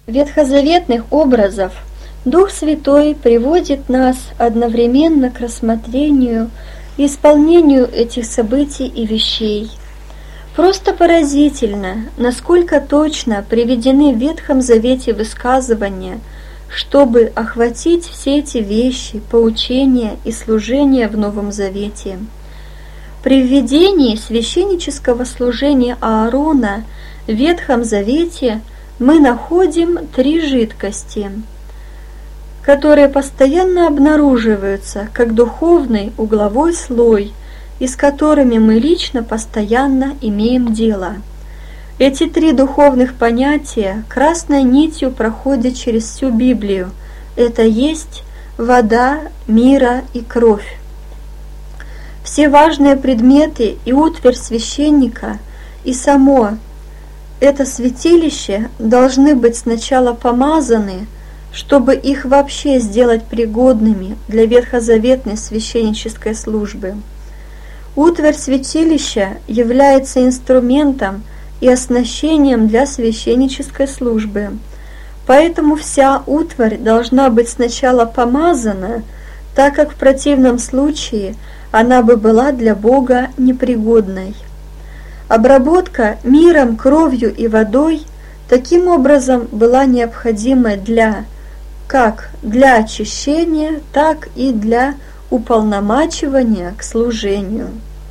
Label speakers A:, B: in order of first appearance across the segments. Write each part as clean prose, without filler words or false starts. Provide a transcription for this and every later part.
A: ветхозаветных образов Дух Святой приводит нас одновременно к рассмотрению и исполнению этих событий и вещей. Просто поразительно, насколько точно приведены в Ветхом Завете высказывания, чтобы охватить все эти вещи, поучения и служения в Новом Завете. При введении священнического служения Аарона в Ветхом Завете мы находим три жидкости, которые постоянно обнаруживаются как духовный угловой слой, и с которыми мы лично постоянно имеем дело. Эти три духовных понятия красной нитью проходят через всю Библию. Это есть вода, мира и кровь. Все важные предметы и утварь священника, и само это святилище должны быть сначала помазаны, чтобы их вообще сделать пригодными для ветхозаветной священнической службы. Утварь святилища является инструментом и оснащением для священнической службы, поэтому вся утварь должна быть сначала помазана, так как в противном случае она бы была для Бога непригодной. Обработка миром, кровью и водой таким образом была необходима как для очищения, так и для уполномачивания к служению.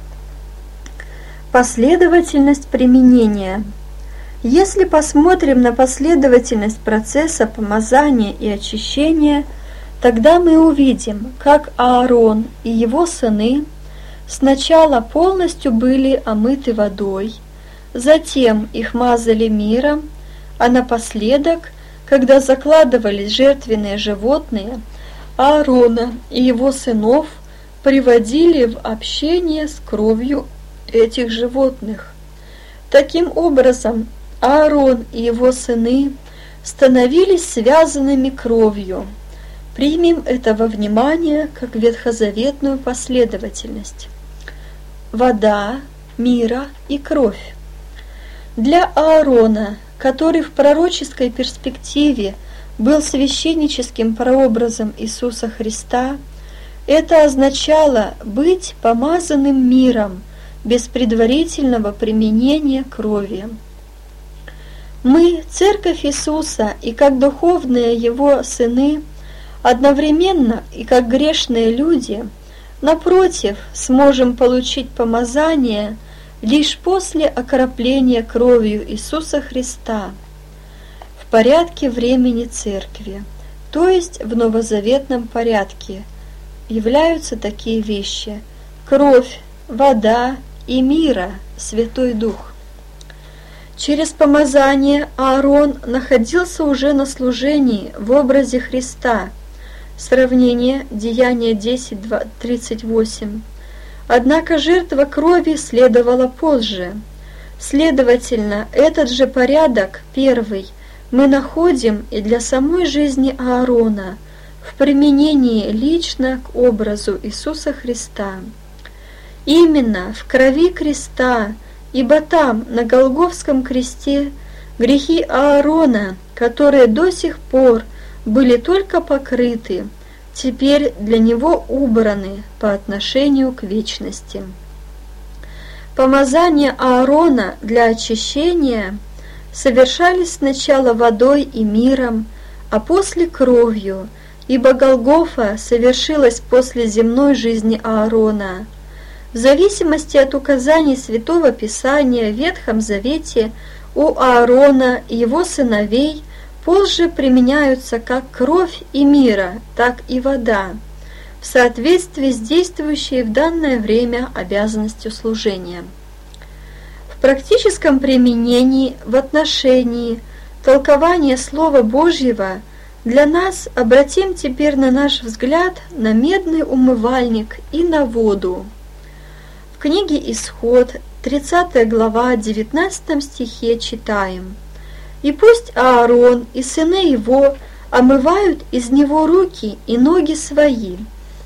A: Последовательность применения. Если посмотрим на последовательность процесса помазания и очищения, тогда мы увидим, как Аарон и его сыны сначала полностью были омыты водой, затем их мазали миром, а напоследок, когда закладывались жертвенные животные, Аарона и его сынов приводили в общение с кровью этих животных. Таким образом, Аарон и его сыны становились связанными кровью. Примем это во внимание как ветхозаветную последовательность. Вода, мира и кровь. Для Аарона, который в пророческой перспективе был священническим прообразом Иисуса Христа, это означало быть помазанным миром без предварительного применения крови. Мы, Церковь Иисуса, и как духовные Его сыны, одновременно и как грешные люди, напротив, сможем получить помазание лишь после окропления кровью Иисуса Христа в порядке времени Церкви, то есть в новозаветном порядке, являются такие вещи: кровь, вода и мира, Святой Дух. Через помазание Аарон находился уже на служении в образе Христа. Сравнение Деяния 10:38. Однако жертва крови следовала позже. Следовательно, этот же порядок, первый, мы находим и для самой жизни Аарона в применении лично к образу Иисуса Христа. Именно в крови креста, ибо там, на Голгофском кресте, грехи Аарона, которые до сих пор были только покрыты, теперь для него убраны по отношению к вечности. Помазания Аарона для очищения совершались сначала водой и миром, а после кровью, ибо Голгофа совершилась после земной жизни Аарона. В зависимости от указаний Святого Писания в Ветхом Завете у Аарона и его сыновей позже применяются как кровь и мира, так и вода, в соответствии с действующей в данное время обязанностью служения. В практическом применении в отношении толкования Слова Божьего для нас обратим теперь на наш взгляд на медный умывальник и на воду. В книге Исход, 30 глава, 19 стихе читаем: «И пусть Аарон и сыны его омывают из него руки и ноги свои».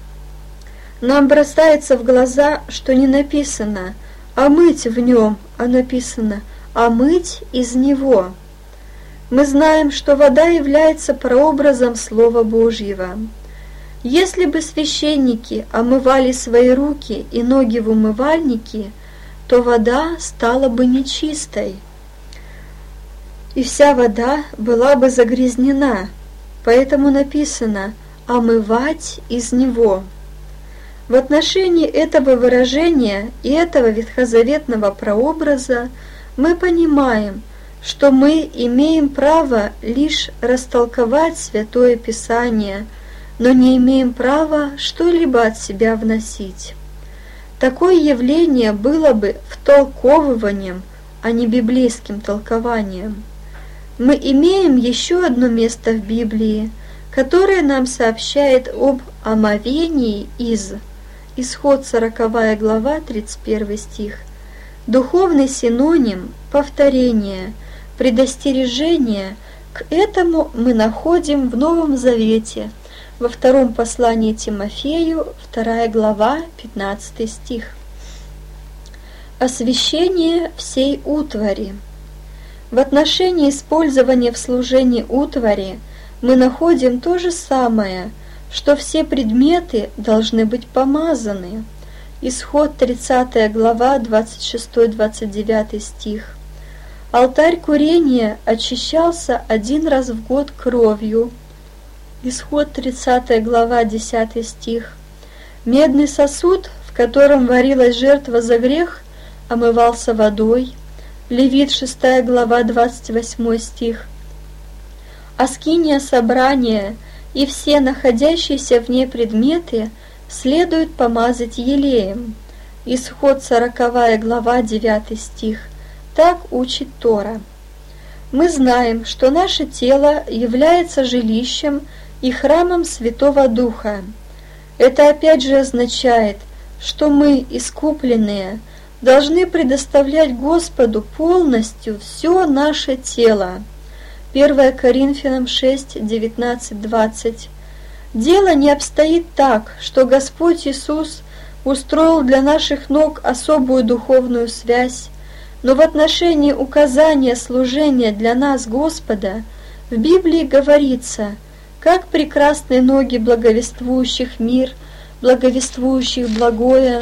A: Нам бросается в глаза, что не написано «омыть в нем», а написано «омыть из него». Мы знаем, что вода является прообразом Слова Божьего. Если бы священники омывали свои руки и ноги в умывальнике, то вода стала бы нечистой, и вся вода была бы загрязнена. Поэтому написано «омывать из него». В отношении этого выражения и этого ветхозаветного прообраза мы понимаем, что мы имеем право лишь растолковать Святое Писание, но не имеем права что-либо от себя вносить. Такое явление было бы втолковыванием, а не библейским толкованием. Мы имеем еще одно место в Библии, которое нам сообщает об омовении из Исход 40 глава, 31 стих. Духовный синоним повторение, предостережение, к этому мы находим в Новом Завете, во втором послании Тимофею, 2 глава, 15 стих. Освящение всей утвари. В отношении использования в служении утвари мы находим то же самое, что все предметы должны быть помазаны. Исход 30 глава, 26-29 стих. Алтарь курения очищался 1 раз в год кровью. Исход 30 глава, 10 стих. Медный сосуд, в котором варилась жертва за грех, омывался водой. Левит 6 глава, 28 стих. А скиния собрания и все находящиеся в ней предметы следует помазать елеем. Исход 40 глава, 9 стих. Так учит Тора. Мы знаем, что наше тело является жилищем и храмом Святого Духа. Это опять же означает, что мы, искупленные, должны предоставлять Господу полностью все наше тело. 1 Коринфянам 6, 19, 20. Дело не обстоит так, что Господь Иисус устроил для наших ног особую духовную связь, но в отношении указания служения для нас Господа в Библии говорится, как прекрасны ноги благовествующих мир, благовествующих благое.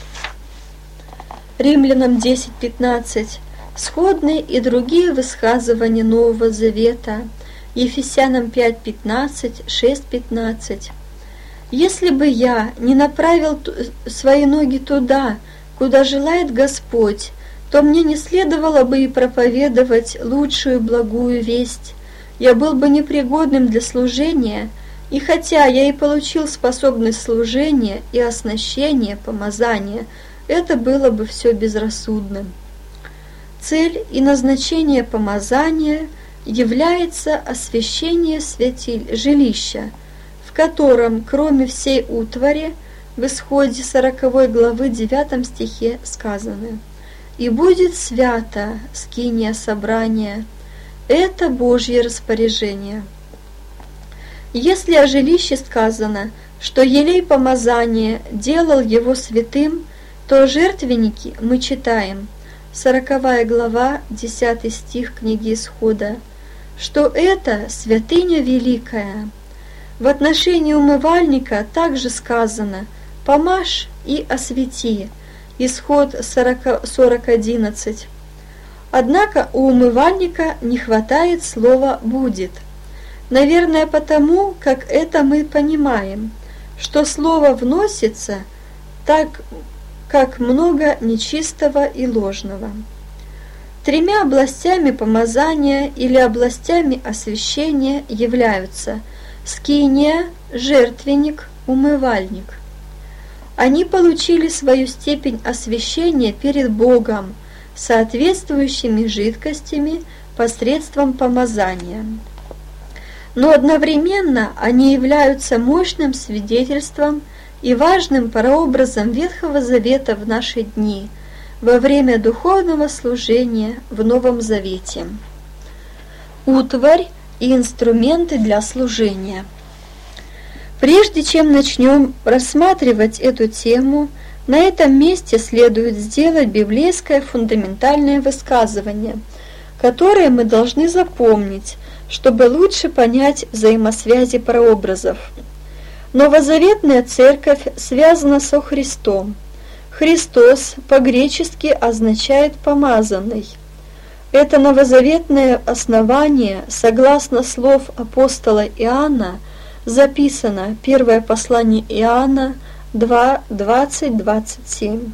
A: Римлянам 10:15. Сходные и другие высказывания Нового Завета. Ефесянам 5:15, 6:15. Если бы я не направил свои ноги туда, куда желает Господь, то мне не следовало бы и проповедовать лучшую благую весть. Я был бы непригодным для служения, и хотя я и получил способность служения и оснащение, помазания, это было бы все безрассудным. Цель и назначение помазания является освящение жилища, в котором, кроме всей утвари, в Исходе 40 главы 9 стихе сказано: «И будет свято скиния собрания». Это Божье распоряжение. Если о жилище сказано, что елей помазания делал его святым, то о жертвеннике мы читаем, 40 глава, 10 стих книги Исхода, что это святыня великая. В отношении умывальника также сказано «помажь и освети», Исход 40:11. Однако у умывальника не хватает слова «будет». Наверное, потому, как это мы понимаем, что слово вносится так, как много нечистого и ложного. 3 областями помазания или областями освящения являются скиния, жертвенник, умывальник. Они получили свою степень освящения перед Богом соответствующими жидкостями посредством помазания. Но одновременно они являются мощным свидетельством и важным прообразом Ветхого Завета в наши дни, во время духовного служения в Новом Завете. Утварь и инструменты для служения. Прежде чем начнем рассматривать эту тему, на этом месте следует сделать библейское фундаментальное высказывание, которые мы должны запомнить, чтобы лучше понять взаимосвязи прообразов. Новозаветная церковь связана со Христом. Христос по-гречески означает «помазанный». Это новозаветное основание, согласно слов апостола Иоанна, записано первое послание Иоанна 2:20-27.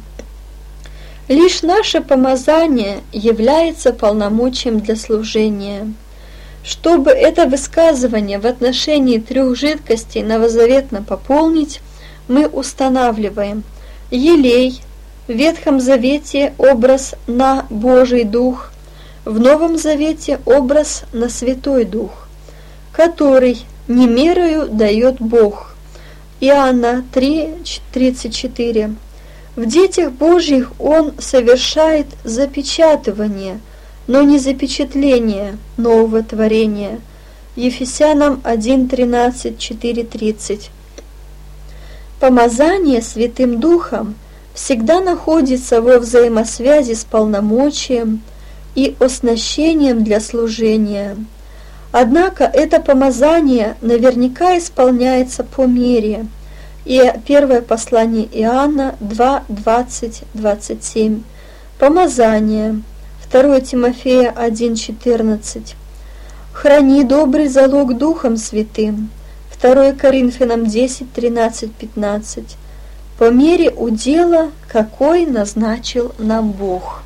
A: Лишь наше помазание является полномочием для служения. Чтобы это высказывание в отношении трех жидкостей новозаветно пополнить, мы устанавливаем елей, в Ветхом Завете образ на Божий Дух, в Новом Завете образ на Святой Дух, который не мерою дает Бог. Иоанна 3:34. В детях Божьих Он совершает запечатывание, но не запечатление нового творения. Ефесянам 1:13, 4:30. Помазание Святым Духом всегда находится во взаимосвязи с полномочием и оснащением для служения. Однако это помазание наверняка исполняется по мере. И первое послание Иоанна 2:20-27. Помазание. 2 Тимофея 1:14. Храни добрый залог Духом Святым. 2 Коринфянам 10:13-15. По мере удела, какой назначил нам Бог.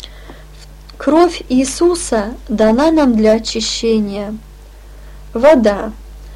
A: Кровь Иисуса дана нам для очищения. Вода.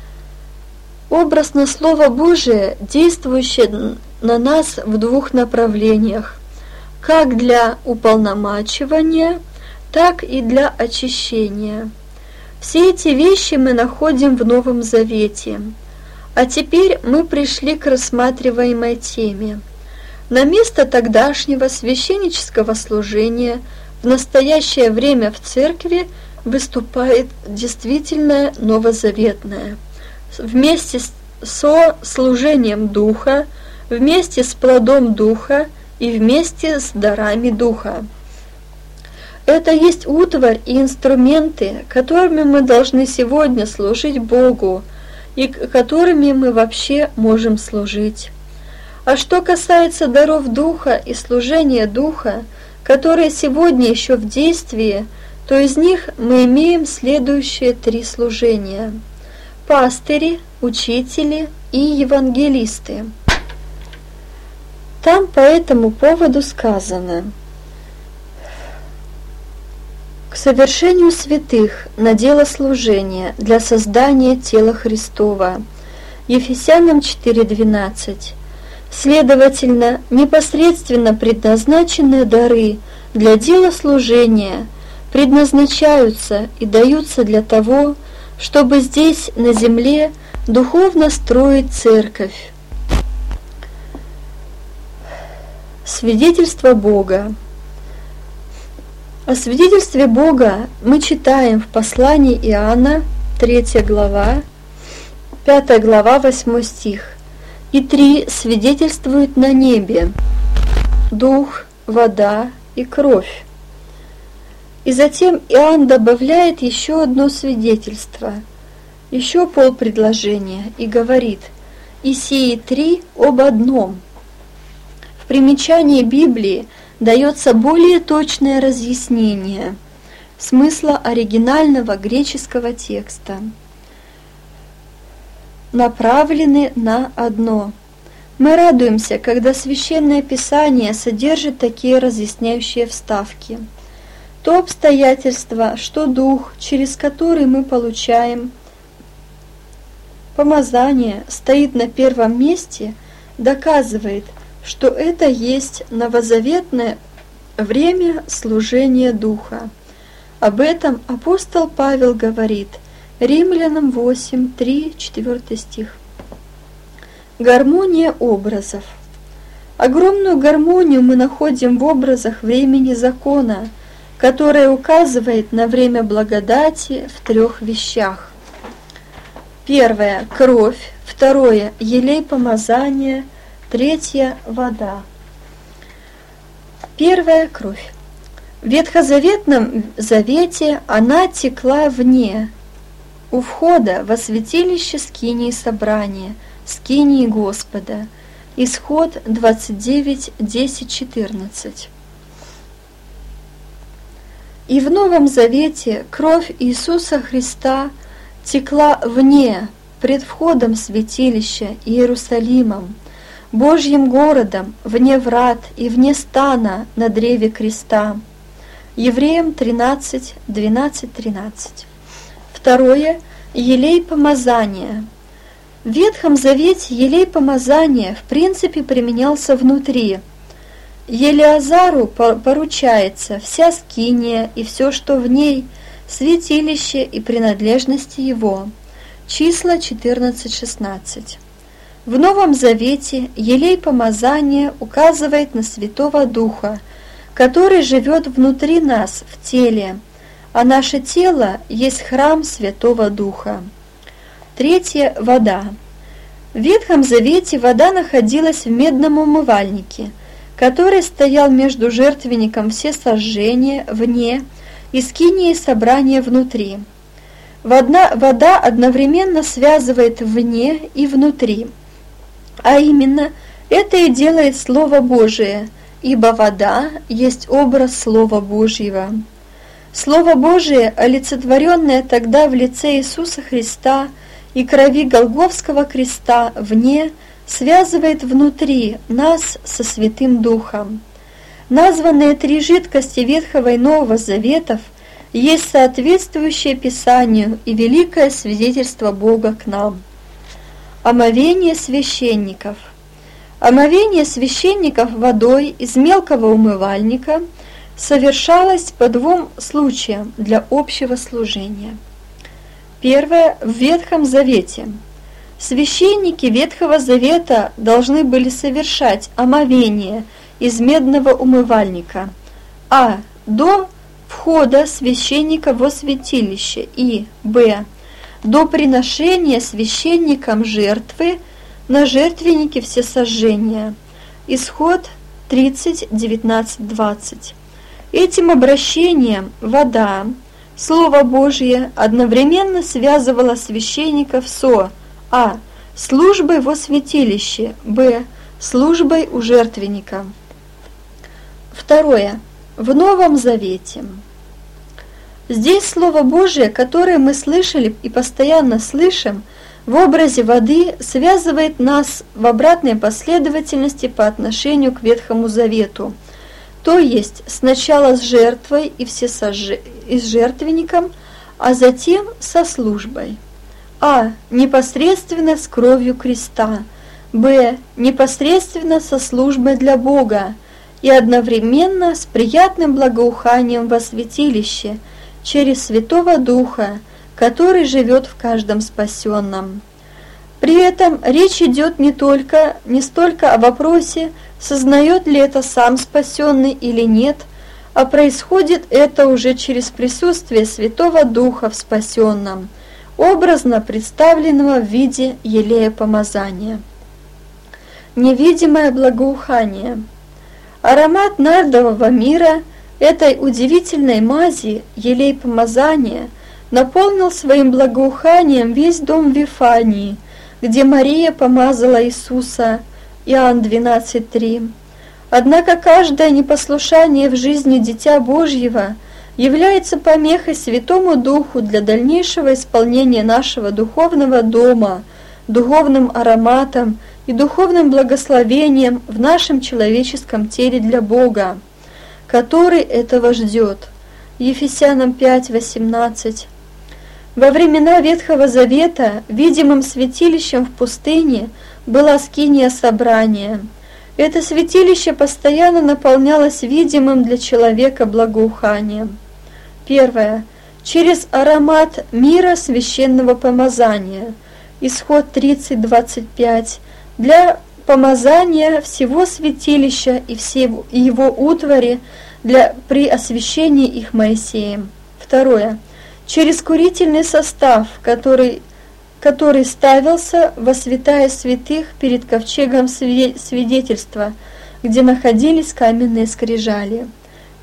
A: Образно Слово Божие, действующее на нас в двух направлениях, как для уполномачивания, так и для очищения. Все эти вещи мы находим в Новом Завете. А теперь мы пришли к рассматриваемой теме. На место тогдашнего священнического служения в настоящее время в церкви выступает действительное новозаветное. Вместе со служением Духа, вместе с плодом Духа и вместе с дарами Духа. Это есть утварь и инструменты, которыми мы должны сегодня служить Богу и которыми мы вообще можем служить. А что касается даров Духа и служения Духа, которые сегодня еще в действии, то из них мы имеем следующие три служения: пастыри, учители и евангелисты. Там по этому поводу сказано: к совершению святых на дело служения для создания тела Христова. Ефесянам 4:12. Следовательно, непосредственно предназначенные дары для дела служения предназначаются и даются для того, чтобы здесь, на земле, духовно строить церковь. Свидетельство Бога. О свидетельстве Бога мы читаем в послании Иоанна, 3 глава, 5 глава, 8 стих. И три свидетельствуют на небе: дух, вода и кровь. И затем Иоанн добавляет еще одно свидетельство, еще полпредложения, и говорит: и сии три об одном. В примечании Библии дается более точное разъяснение смысла оригинального греческого текста. Направлены на одно. Мы радуемся, когда Священное Писание содержит такие разъясняющие вставки. То обстоятельство, что Дух, через который мы получаем помазание, стоит на первом месте, доказывает, что это есть новозаветное время служения Духа. Об этом апостол Павел говорит: Римлянам 8, 3, 4 стих. Гармония образов. Огромную гармонию мы находим в образах времени закона, которое указывает на время благодати в трех вещах. Первое – кровь, второе – елей помазания, третье – вода. Первое – кровь. В Ветхозаветном завете она текла вне, у входа во святилище скинии собрания, скинии Господа. Исход 29, 10, 14. И в Новом Завете кровь Иисуса Христа текла вне, пред входом святилища Иерусалимом, Божьим городом, вне врат и вне стана на древе креста. Евреям 13, 12, 13. Второе. Елей помазания. В Ветхом Завете елей помазания в принципе применялся внутри. Елеазару поручается вся скиния и все, что в ней, святилище и принадлежности его. Числа 14-16. В Новом Завете елей помазания указывает на Святого Духа, который живет внутри нас в теле, а наше тело есть храм Святого Духа. Третье. Вода. В Ветхом Завете вода находилась в медном умывальнике, который стоял между жертвенником всесожжения вне и скинией собрания внутри. Вода одновременно связывает вне и внутри, а именно это и делает Слово Божие, ибо вода есть образ Слова Божьего. Слово Божие, олицетворенное тогда в лице Иисуса Христа и крови Голгофского креста вне, связывает внутри нас со Святым Духом. Названные три жидкости Ветхого и Нового Заветов есть соответствующее Писанию и великое свидетельство Бога к нам. Омовение священников. Омовение священников водой из мелкого умывальника совершалось по двум случаям для общего служения. Первое. В Ветхом Завете. Священники Ветхого Завета должны были совершать омовение из медного умывальника а. До входа священника во святилище и б. До приношения священникам жертвы на жертвеннике всесожжения. Исход 30, 19, 20. Этим обращением вода, Слово Божье, одновременно связывало священников со а. службой во святилище, б. службой у жертвенника. Второе. В Новом Завете. Здесь Слово Божие, которое мы слышали и постоянно слышим, в образе воды связывает нас в обратной последовательности по отношению к Ветхому Завету, то есть сначала с жертвой и с жертвенником, а затем со службой. А. Непосредственно с кровью креста, б. Непосредственно со службой для Бога и одновременно с приятным благоуханием во святилище через Святого Духа, который живет в каждом спасенном. При этом речь идет не столько о вопросе, сознает ли это сам спасенный или нет, а происходит это уже через присутствие Святого Духа в спасенном, образно представленного в виде елея помазания. Невидимое благоухание. Аромат нардового мира, этой удивительной мази, елей помазания, наполнил своим благоуханием весь дом Вифании, где Мария помазала Иисуса, Иоанн 12:3. Однако каждое непослушание в жизни Дитя Божьего является помехой Святому Духу для дальнейшего исполнения нашего духовного дома, духовным ароматом и духовным благословением в нашем человеческом теле для Бога, который этого ждет. Ефесянам 5:18. Во времена Ветхого Завета видимым святилищем в пустыне была скиния собрания. Это святилище постоянно наполнялось видимым для человека благоуханием. Первое. Через аромат мира священного помазания. Исход 30:25. Для помазания всего святилища и всего его утвари при освящении их Моисеем. Второе. Через курительный состав, который ставился во святая святых перед ковчегом свидетельства, где находились каменные скрижали.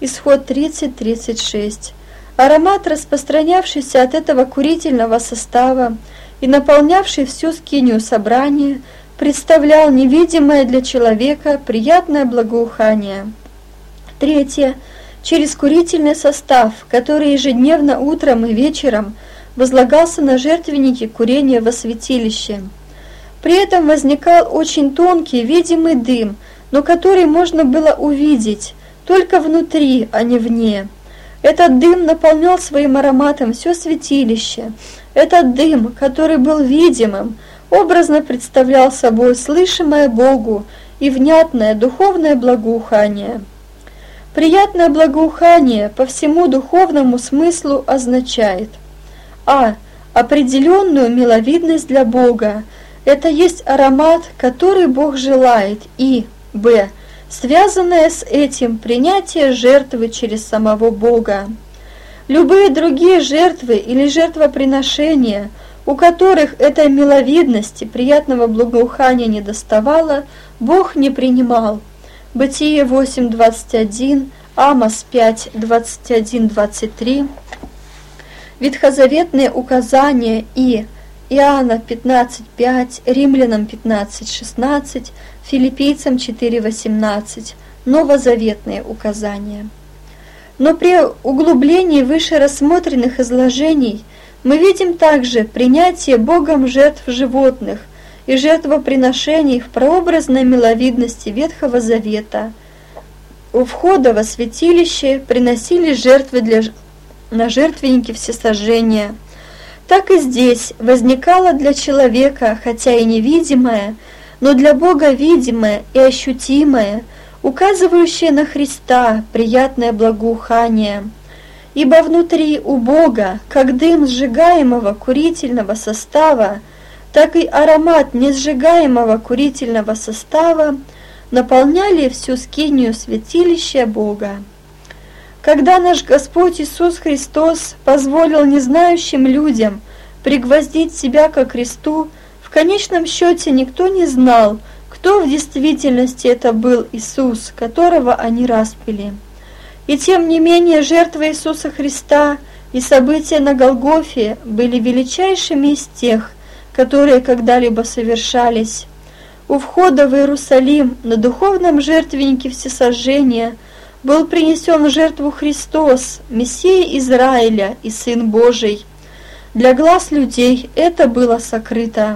A: Исход 30:36. Аромат, распространявшийся от этого курительного состава и наполнявший всю скинию собрания, представлял невидимое для человека приятное благоухание. Третье. Через курительный состав, который ежедневно утром и вечером возлагался на жертвенники курения во святилище. При этом возникал очень тонкий, видимый дым, но который можно было увидеть только внутри, а не вне. Этот дым наполнял своим ароматом все святилище. Этот дым, который был видимым, образно представлял собой слышимое Богу и внятное духовное благоухание. Приятное благоухание по всему духовному смыслу означает: а. Определенную миловидность для Бога. Это есть аромат, который Бог желает, и б. Связанное с этим принятие жертвы через самого Бога. Любые другие жертвы или жертвоприношения, у которых этой миловидности, приятного благоухания недоставало, Бог не принимал. Бытие 8:21, Амос 5:21-23, Ветхозаветные указания и Иоанна 15:5, Римлянам 15:16, Филиппийцам 4:18, новозаветные указания. Но при углублении выше рассмотренных изложений мы видим также принятие Богом жертв животных и жертвоприношений в прообразной миловидности Ветхого Завета. У входа во святилище приносили жертвы на жертвенники всесожжения. Так и здесь возникало для человека, хотя и невидимое, но для Бога видимое и ощутимое, указывающее на Христа приятное благоухание. Ибо внутри у Бога, как дым сжигаемого курительного состава, так и аромат несжигаемого курительного состава наполняли всю скинию святилища Бога. Когда наш Господь Иисус Христос позволил незнающим людям пригвоздить себя ко кресту, в конечном счете никто не знал, кто в действительности это был Иисус, которого они распяли. И тем не менее жертва Иисуса Христа и события на Голгофе были величайшими из тех, которые когда-либо совершались. У входа в Иерусалим на духовном жертвеннике всесожжения был принесен в жертву Христос, Мессия Израиля и Сын Божий. Для глаз людей это было сокрыто.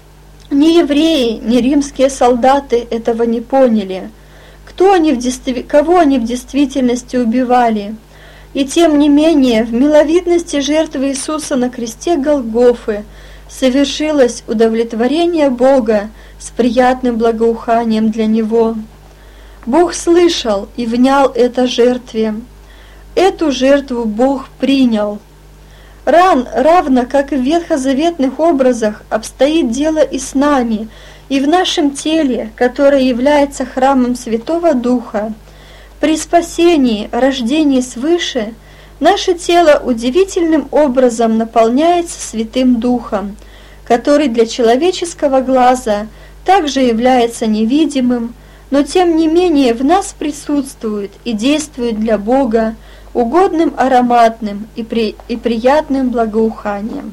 A: Ни евреи, ни римские солдаты этого не поняли, кого они в действительности убивали. И тем не менее, в миловидности жертвы Иисуса на кресте Голгофы совершилось удовлетворение Бога с приятным благоуханием для Него. Бог слышал и внял это жертве. Эту жертву Бог принял. Равно как и в ветхозаветных образах обстоит дело и с нами, и в нашем теле, которое является храмом Святого Духа. При спасении, рождении свыше, наше тело удивительным образом наполняется Святым Духом, который для человеческого глаза также является невидимым, но тем не менее в нас присутствует и действует для Бога угодным, ароматным и приятным благоуханием.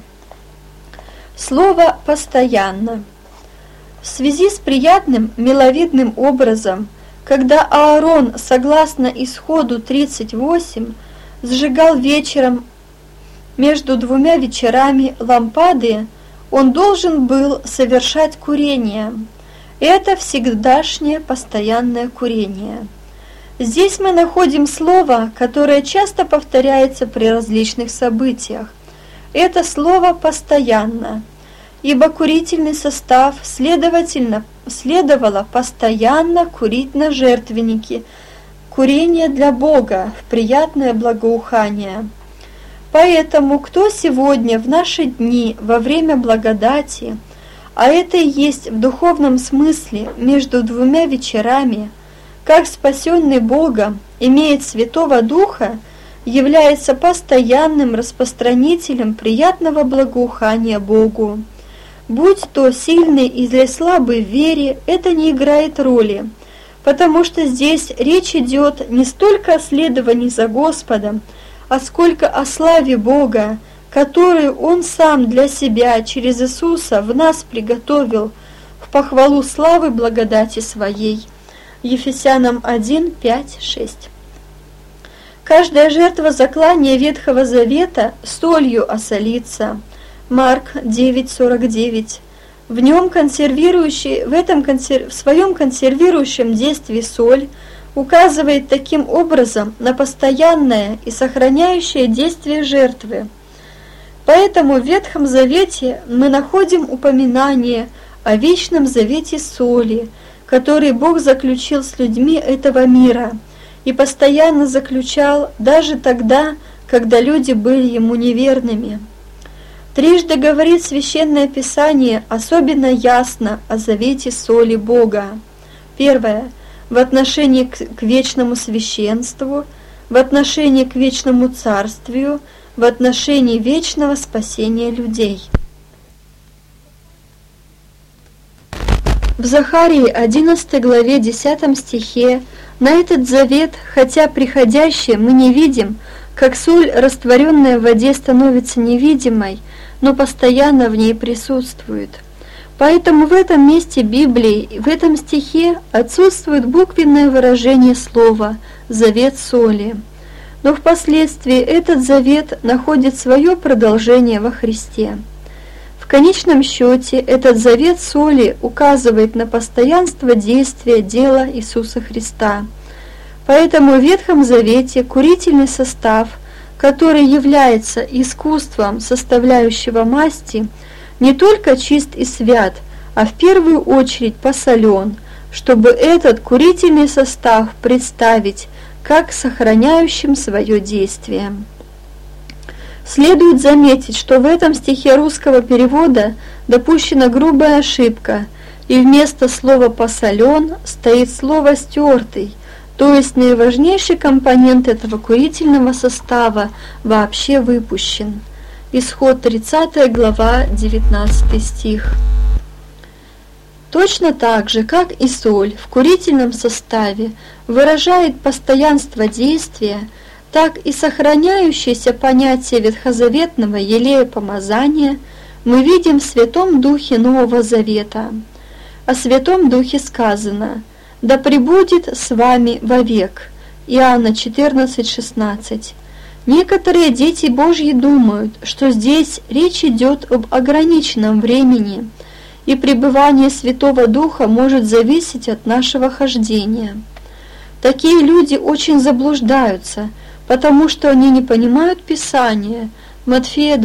A: Слово «постоянно». В связи с приятным, миловидным образом, когда Аарон, согласно Исходу 38, сжигал вечером между двумя вечерами лампады, он должен был совершать курение. Это всегдашнее постоянное курение. Здесь мы находим слово, которое часто повторяется при различных событиях. Это слово «постоянно», ибо курительный состав, следовало постоянно курить на жертвеннике, курение для Бога в приятное благоухание. Поэтому кто сегодня в наши дни во время благодати, а это и есть в духовном смысле между двумя вечерами, как спасенный Богом, имеет Святого Духа, является постоянным распространителем приятного благоухания Богу. Будь то сильный или слабый в вере, это не играет роли. потому что здесь речь идет не столько о следовании за Господом, а сколько о славе Бога, которую Он сам для себя через Иисуса в нас приготовил в похвалу славы благодати Своей. Ефесянам 1, 5, 6. Каждая жертва заклания Ветхого Завета солью осолится. Марк 9:49. В своем консервирующем действии соль указывает таким образом на постоянное и сохраняющее действие жертвы. Поэтому в Ветхом Завете мы находим упоминание о вечном завете соли, который Бог заключил с людьми этого мира и постоянно заключал даже тогда, когда люди были Ему неверными. Трижды говорит Священное Писание особенно ясно о завете соли Бога. Первое – в отношении к вечному священству, в отношении к вечному царствию, в отношении вечного спасения людей. В Захарии 11 главе 10 стихе на этот завет, хотя приходящий, мы не видим, как соль, растворенная в воде, становится невидимой, но постоянно в ней присутствует. Поэтому в этом месте Библии, в этом стихе отсутствует буквенное выражение слова «завет соли». Но впоследствии этот завет находит свое продолжение во Христе. В конечном счете этот завет соли указывает на постоянство действия дела Иисуса Христа. Поэтому в Ветхом Завете курительный состав, который является искусством составляющего масти, не только чист и свят, а в первую очередь посолен, чтобы этот курительный состав представить как сохраняющим свое действие. Следует заметить, что в этом стихе русского перевода допущена грубая ошибка, и вместо слова «посолен» стоит слово «стертый», то есть наиважнейший компонент этого курительного состава вообще выпущен. Исход 30 глава, 19 стих. Точно так же, как и соль в курительном составе выражает постоянство действия, так и сохраняющееся понятие ветхозаветного елея помазания мы видим в Святом Духе Нового Завета. О Святом Духе сказано: «Да пребудет с вами вовек». Иоанна 14:16. Некоторые дети Божьи думают, что здесь речь идет об ограниченном времени, и пребывание Святого Духа может зависеть от нашего хождения. Такие люди очень заблуждаются, потому что они не понимают Писания, Матфея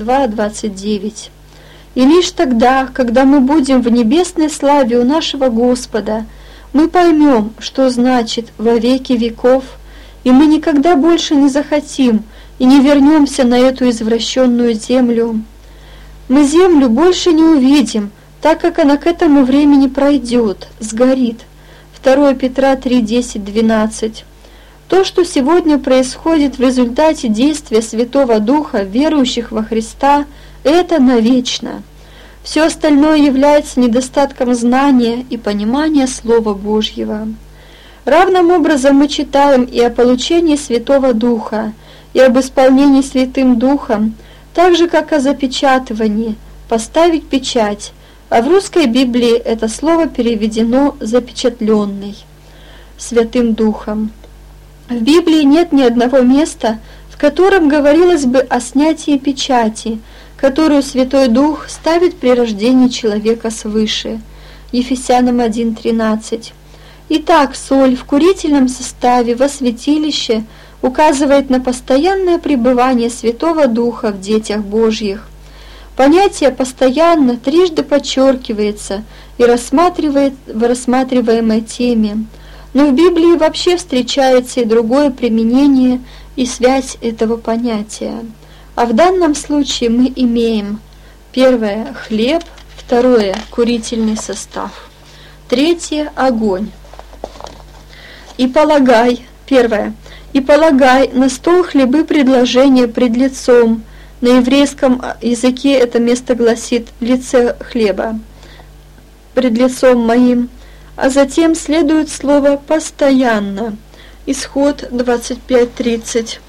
A: 22:29. И лишь тогда, когда мы будем в небесной славе у нашего Господа, мы поймем, что значит «во веки веков», и мы никогда больше не захотим и не вернемся на эту извращенную землю. Мы землю больше не увидим, так как она к этому времени пройдет, сгорит. 2 Петра 3:10-12. То, что сегодня происходит в результате действия Святого Духа верующих во Христа, это навечно. Все остальное является недостатком знания и понимания Слова Божьего. Равным образом мы читаем и о получении Святого Духа, и об исполнении Святым Духом, так же, как о запечатывании, поставить печать, а в русской Библии это слово переведено «запечатленный» Святым Духом. В Библии нет ни одного места, в котором говорилось бы о снятии печати, которую Святой Дух ставит при рождении человека свыше. Ефесянам 1:13. Итак, соль в курительном составе во святилище указывает на постоянное пребывание Святого Духа в детях Божьих. Понятие постоянно трижды подчеркивается и в рассматриваемой теме, но в Библии вообще встречается и другое применение и связь этого понятия. А в данном случае мы имеем: первое – хлеб, второе – курительный состав, третье – огонь. И полагай на стол хлебы предложения пред лицом. На еврейском языке это место гласит «в лице хлеба», «пред лицом моим». а затем следует слово «постоянно». Исход 25:30.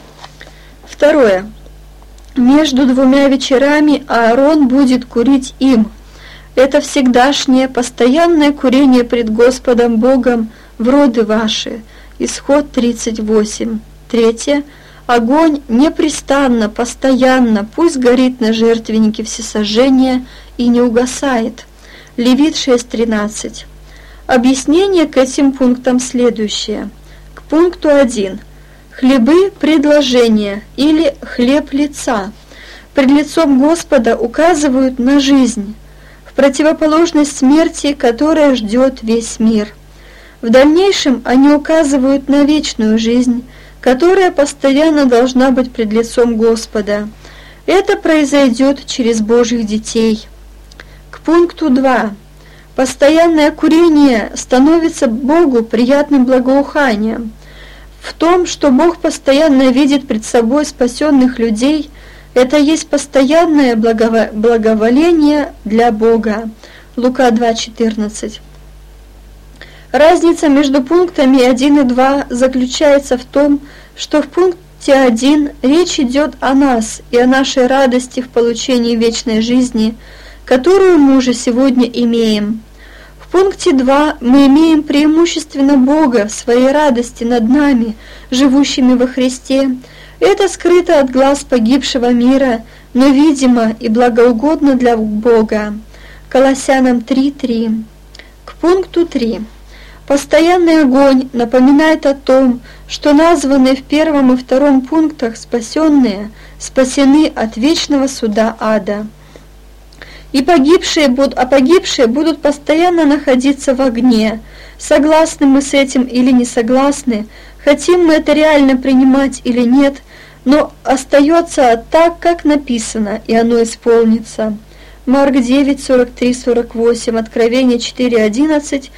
A: Второе. Между двумя вечерами Аарон будет курить им. Это всегдашнее, постоянное курение пред Господом Богом в роды ваши. Исход 38. Третье. Огонь непрестанно, постоянно, пусть горит на жертвеннике всесожжения и не угасает. Левит 6:13. Объяснение к этим пунктам следующее. К пункту 1. Хлебы предложения или хлеб лица пред лицом Господа указывают на жизнь, в противоположность смерти, которая ждет весь мир. В дальнейшем они указывают на вечную жизнь, которая постоянно должна быть пред лицом Господа. Это произойдет через Божьих детей. К пункту 2. Постоянное курение становится Богу приятным благоуханием. В том, что Бог постоянно видит пред собой спасенных людей, это есть постоянное благоволение для Бога. Лука 2:14. Разница между пунктами 1 и 2 заключается в том, что в пункте 1 речь идет о нас и о нашей радости в получении вечной жизни, которую мы уже сегодня имеем. В пункте 2 мы имеем преимущественно Бога в своей радости над нами, живущими во Христе. Это скрыто от глаз погибшего мира, но видимо и благоугодно для Бога. Колоссянам 3:3. К пункту 3. Постоянный огонь напоминает о том, что названные в 1 и 2 пунктах спасенные спасены от вечного суда ада. И погибшие будут постоянно находиться в огне. Согласны мы с этим или не согласны, хотим мы это реально принимать или нет, но остается так, как написано, и оно исполнится. Марк 9:43-48, Откровение 4:11,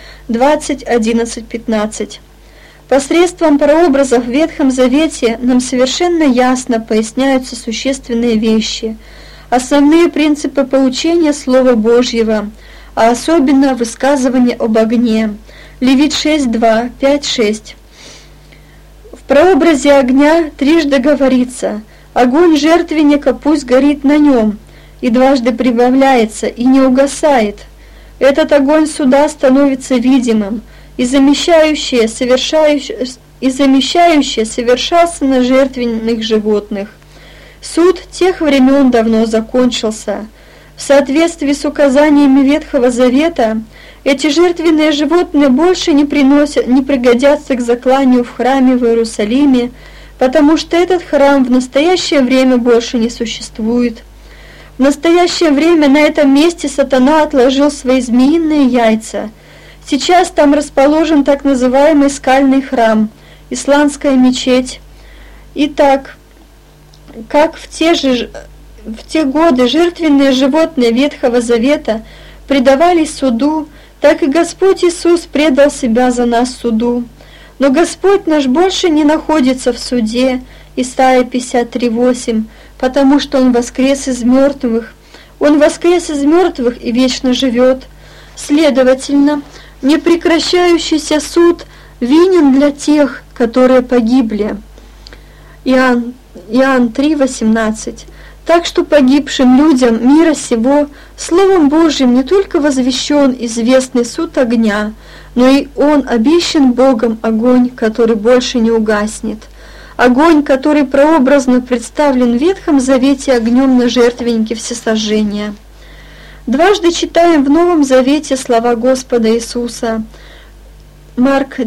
A: 20:11-15. Посредством прообразов в Ветхом Завете нам совершенно ясно поясняются существенные вещи, основные принципы поучения Слова Божьего, а особенно высказывание об огне. Левит 6:2, 5:6. В прообразе огня трижды говорится: «Огонь жертвенника пусть горит на нем», и дважды прибавляется «и не угасает». Этот огонь суда становится видимым, и замещающее совершаться на жертвенных животных. Суд тех времен давно закончился. В соответствии с указаниями Ветхого Завета, эти жертвенные животные больше не пригодятся к закланию в храме в Иерусалиме, потому что этот храм в настоящее время больше не существует. В настоящее время на этом месте сатана отложил свои змеиные яйца. Сейчас там расположен так называемый скальный храм, исландская мечеть. Итак, как в те годы жертвенные животные Ветхого Завета предавались суду, так и Господь Иисус предал себя за нас суду. Но Господь наш больше не находится в суде, Исайя 53:8, потому что Он воскрес из мертвых. Он воскрес из мертвых и вечно живет. Следовательно, непрекращающийся суд винен для тех, которые погибли. Иоанн 3:18. Так что погибшим людям мира сего Словом Божьим не только возвещен известный суд огня, но и он обещан Богом огонь, который больше не угаснет. Огонь, который прообразно представлен в Ветхом Завете огнем на жертвеннике всесожжения. Дважды читаем в Новом Завете слова Господа Иисуса. Марк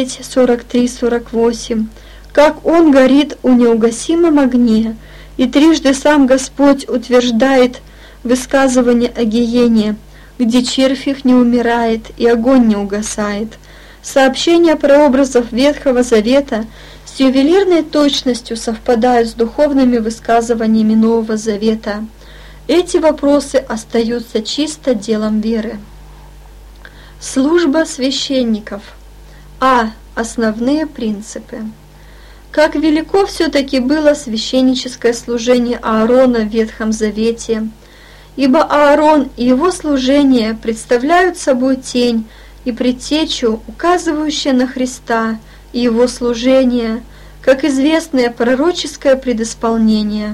A: 9:43-48. Как Он горит у неугасимом огне, и трижды сам Господь утверждает высказывание о гиене, где червь их не умирает и огонь не угасает. Сообщения прообразов Ветхого Завета с ювелирной точностью совпадают с духовными высказываниями Нового Завета. Эти вопросы остаются чисто делом веры. Служба священников. Основные принципы. Как велико все-таки было священническое служение Аарона в Ветхом Завете, ибо Аарон и его служение представляют собой тень и предтечу, указывающая на Христа и Его служение, как известное пророческое предисполнение.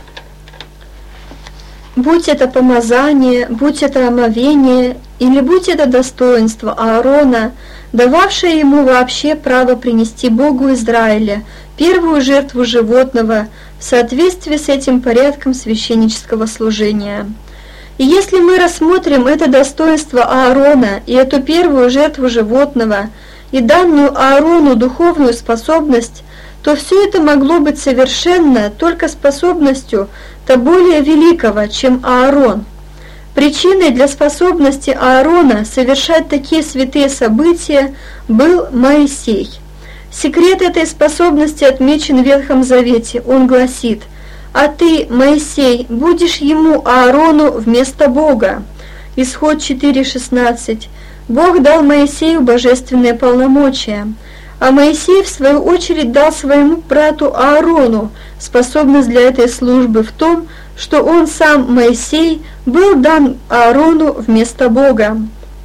A: Будь это помазание, будь это омовение, или будь это достоинство Аарона, дававшее ему вообще право принести Богу Израиля первую жертву животного в соответствии с этим порядком священнического служения. И если мы рассмотрим это достоинство Аарона и эту первую жертву животного, и данную Аарону духовную способность, то все это могло быть совершенно только способностью то более великого, чем Аарон. Причиной для способности Аарона совершать такие святые события был Моисей. Секрет этой способности отмечен в Ветхом Завете. Он гласит: «А ты, Моисей, будешь ему, Аарону, вместо Бога». Исход 4:16. Бог дал Моисею божественные полномочия, а Моисей, в свою очередь, дал своему брату Аарону способность для этой службы в том, что он сам, Моисей, был дан Аарону вместо Бога.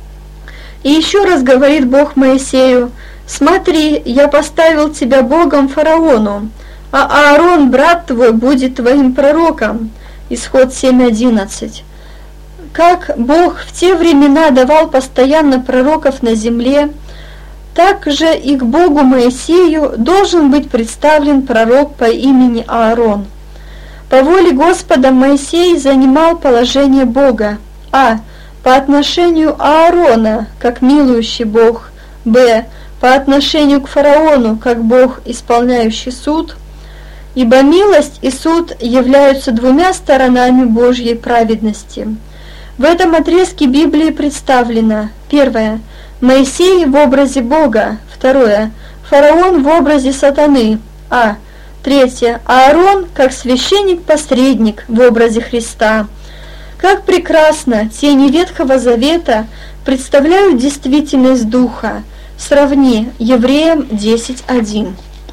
A: И еще раз говорит Бог Моисею: «Смотри, я поставил тебя Богом фараону, а Аарон, брат твой, будет твоим пророком». Исход 7:11. Как Бог в те времена давал постоянно пророков на земле, так же и к Богу Моисею должен быть представлен пророк по имени Аарон. По воле Господа Моисей занимал положение Бога: а. По отношению Аарона, как милующий Бог; б. По отношению к фараону, как Бог, исполняющий суд. Ибо милость и суд являются двумя сторонами Божьей праведности. В этом отрезке Библии представлено: первое – Моисей в образе Бога; второе – фараон в образе сатаны; а. Третье – Аарон как священник-посредник в образе Христа. Как прекрасно тени Ветхого Завета представляют действительность Духа. Сравни Евреям 10:1.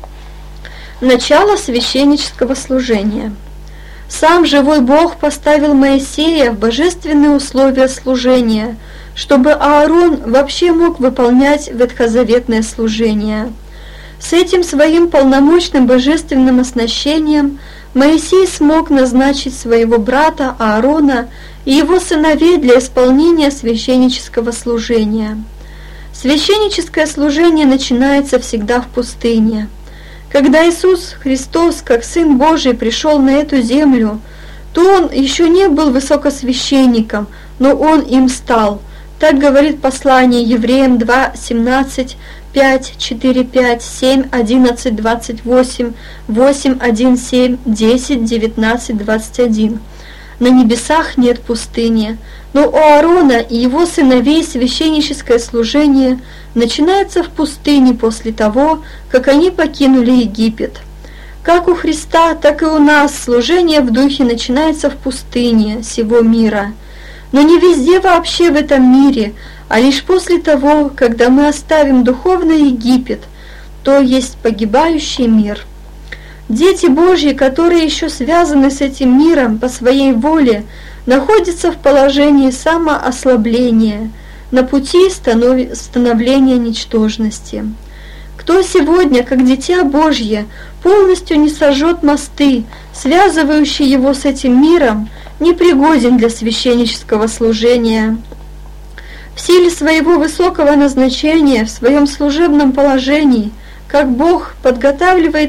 A: Начало священнического служения. Сам живой Бог поставил Моисея в божественные условия служения, чтобы Аарон вообще мог выполнять ветхозаветное служение. С этим своим полномочным божественным оснащением Моисей смог назначить своего брата Аарона и его сыновей для исполнения священнического служения. Священническое служение начинается всегда в пустыне. Когда Иисус Христос, как Сын Божий, пришел на эту землю, то Он еще не был высокосвященником, но Он им стал. Так говорит послание Евреям 2:17, 5, 4, 5, 7, 11, 28, 8, 1, 7, 10, 19, 21. На небесах нет пустыни, но у Аарона и его сыновей священническое служение начинается в пустыне после того, как они покинули Египет. Как у Христа, так и у нас служение в Духе начинается в пустыне сего мира. Но не везде вообще в этом мире, а лишь после того, когда мы оставим духовный Египет, то есть погибающий мир. Дети Божьи, которые еще связаны с этим миром по своей воле, находятся в положении самоослабления, на пути становления ничтожности. Кто сегодня, как дитя Божье, полностью не сожжет мосты, связывающие его с этим миром, непригоден для священнического служения. В силе своего высокого назначения, в своем служебном положении, как Бог подготавливает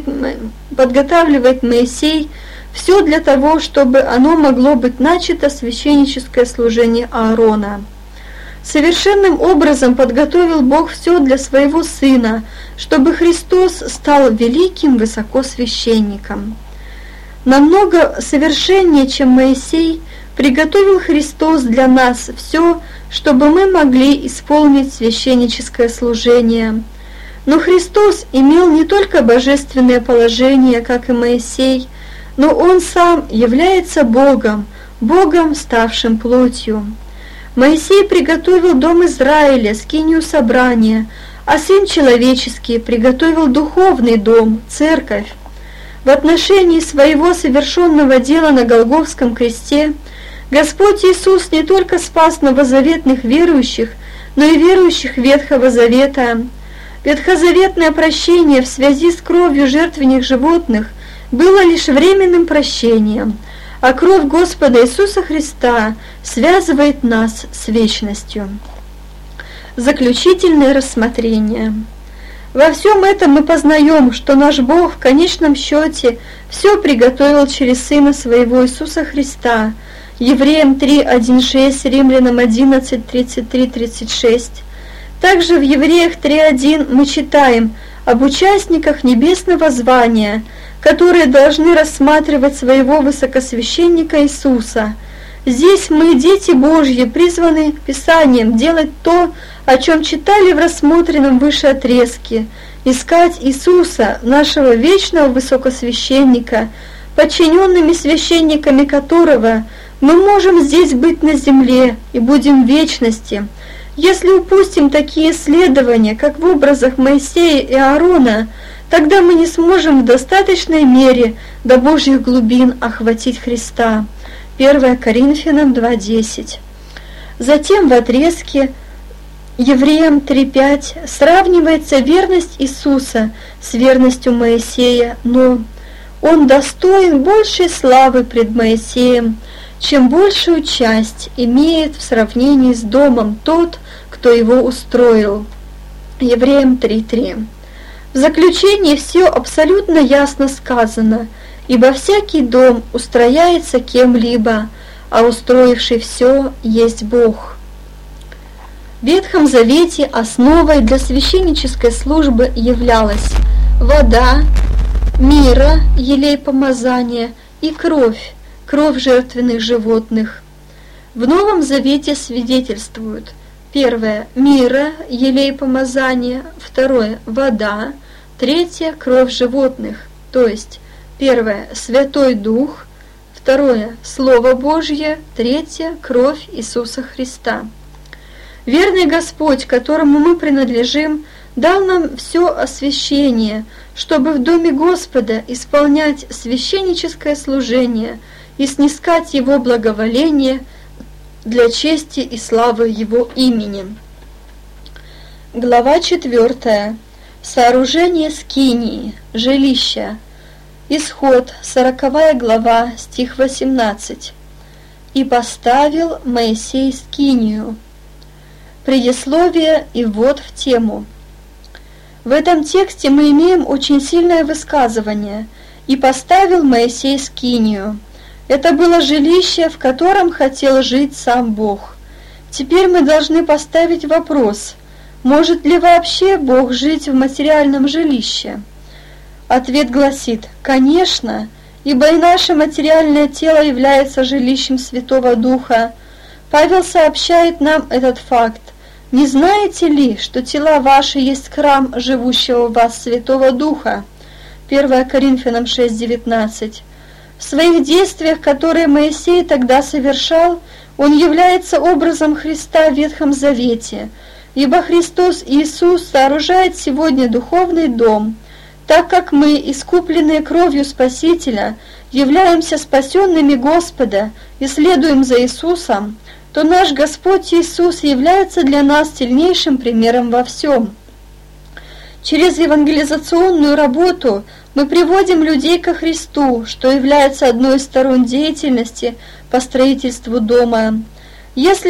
A: Моисей все для того, чтобы оно могло быть начато священническое служение Аарона. Совершенным образом подготовил Бог все для своего Сына, чтобы Христос стал великим высокосвященником. Намного совершеннее, чем Моисей, приготовил Христос для нас все, чтобы мы могли исполнить священническое служение. Но Христос имел не только божественное положение, как и Моисей, но Он сам является Богом, Богом, ставшим плотью. Моисей приготовил дом Израиля, скинию собрания, а Сын Человеческий приготовил духовный дом, церковь. В отношении своего совершенного дела на Голгофском кресте Господь Иисус не только спас новозаветных верующих, но и верующих Ветхого Завета. Ветхозаветное прощение в связи с кровью жертвенных животных было лишь временным прощением, а кровь Господа Иисуса Христа связывает нас с вечностью. Заключительное рассмотрение. Во всем этом мы познаем, что наш Бог в конечном счете все приготовил через Сына Своего Иисуса Христа. Евреям 3:1-6, Римлянам 11:33-36. Также в Евреях 3:1 мы читаем об участниках небесного звания, которые должны рассматривать своего высокосвященника Иисуса. Здесь мы, дети Божьи, призваны Писанием делать то, о чем читали в рассмотренном выше отрезке, искать Иисуса, нашего вечного высокосвященника, подчиненными священниками которого мы можем здесь быть на земле и будем в вечности. Если упустим такие исследования, как в образах Моисея и Аарона, тогда мы не сможем в достаточной мере до Божьих глубин охватить Христа. 1 Коринфянам 2:10. Затем в отрезке Евреям 3:5 сравнивается верность Иисуса с верностью Моисея, но он достоин большей славы пред Моисеем, чем большую часть имеет в сравнении с домом тот, кто его устроил. Евреям 3:3. В заключении все абсолютно ясно сказано, ибо всякий дом устрояется кем-либо, а устроивший все есть Бог. В Ветхом Завете основой для священнической службы являлась вода, мира, елей помазания и кровь жертвенных животных. В Новом Завете свидетельствуют: первое – мира, елей помазания, второе – вода, третье – кровь животных, то есть первое – Святой Дух, второе – Слово Божье, третье – кровь Иисуса Христа. Верный Господь, которому мы принадлежим, дал нам все освящение, чтобы в доме Господа исполнять священническое служение и снискать Его благоволение для чести и славы Его имени. Глава 4. Сооружение скинии, жилища. Исход, 40 глава, стих 18. «И поставил Моисей скинию». Предисловие и ввод в тему. В этом тексте мы имеем очень сильное высказывание «И поставил Моисей скинию». Это было жилище, в котором хотел жить сам Бог. Теперь мы должны поставить вопрос: может ли вообще Бог жить в материальном жилище? Ответ гласит: конечно, ибо и наше материальное тело является жилищем Святого Духа. Павел сообщает нам этот факт: «Не знаете ли, что тела ваши есть храм живущего в вас Святого Духа?» 1 Коринфянам 6:19. В своих действиях, которые Моисей тогда совершал, он является образом Христа в Ветхом Завете, ибо Христос Иисус сооружает сегодня духовный дом. Так как мы, искупленные кровью Спасителя, являемся спасенными Господа и следуем за Иисусом, то наш Господь Иисус является для нас сильнейшим примером во всем. Через евангелизационную работу мы приводим людей ко Христу, что является одной из сторон деятельности по строительству дома. Если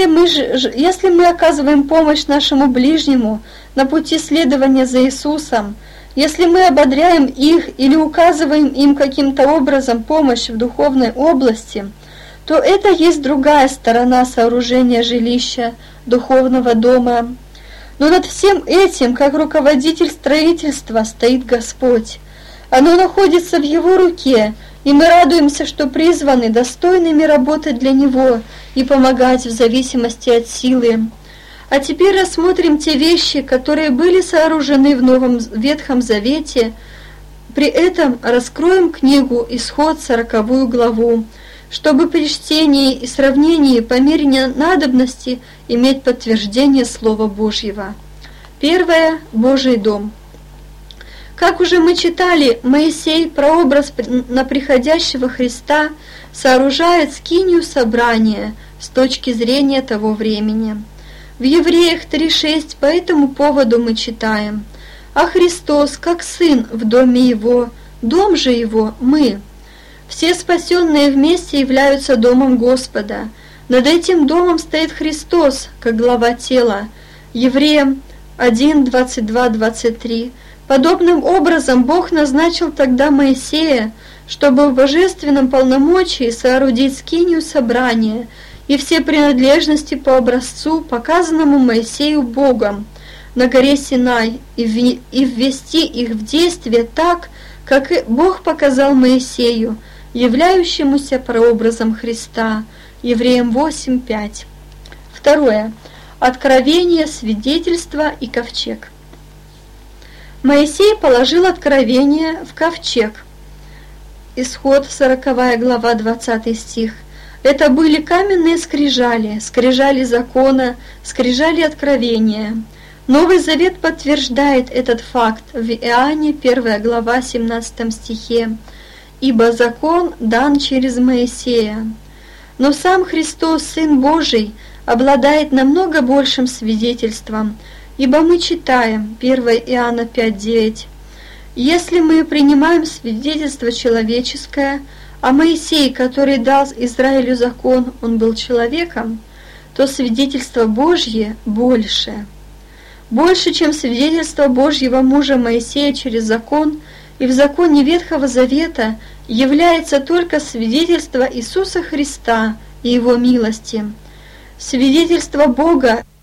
A: мы оказываем помощь нашему ближнему на пути следования за Иисусом, если мы ободряем их или указываем им каким-то образом помощь в духовной области, то это есть другая сторона сооружения жилища, духовного дома. Но над всем этим, как руководитель строительства, стоит Господь. Оно находится в Его руке, и мы радуемся, что призваны достойными работать для Него и помогать в зависимости от силы. А теперь рассмотрим те вещи, которые были сооружены в Новом Ветхом Завете. При этом раскроем книгу «Исход» 40 главу, чтобы при чтении и сравнении по мере надобности иметь подтверждение Слова Божьего. Первое – Божий дом. Как уже мы читали, Моисей, прообраз на приходящего Христа, сооружает скинию собрания с точки зрения того времени. В Евреях 3:6 по этому поводу мы читаем: «А Христос, как Сын в доме Его, дом же Его мы». Все спасенные вместе являются домом Господа. Над этим домом стоит Христос, как глава тела. Евреям 1:22-23. Подобным образом Бог назначил тогда Моисея, чтобы в божественном полномочии соорудить скинию собрания и все принадлежности по образцу, показанному Моисею Богом на горе Синай, и ввести их в действие так, как и Бог показал Моисею, являющемуся прообразом Христа. Евреям 8:5. Второе. Откровение, свидетельство и ковчег. Моисей положил откровение в ковчег. Исход 40 глава 20 стих. Это были каменные скрижали, скрижали закона, скрижали откровения. Новый Завет подтверждает этот факт в Иоанне 1 глава 17 стихе. «Ибо закон дан через Моисея». Но сам Христос, Сын Божий, обладает намного большим свидетельством, ибо мы читаем 1 Иоанна 5:9. «Если мы принимаем свидетельство человеческое, а Моисей, который дал Израилю закон, он был человеком, то свидетельство Божье больше. Больше, чем свидетельство Божьего мужа Моисея через закон, и в законе Ветхого Завета является только свидетельство Иисуса Христа и Его милости. Свидетельство Бога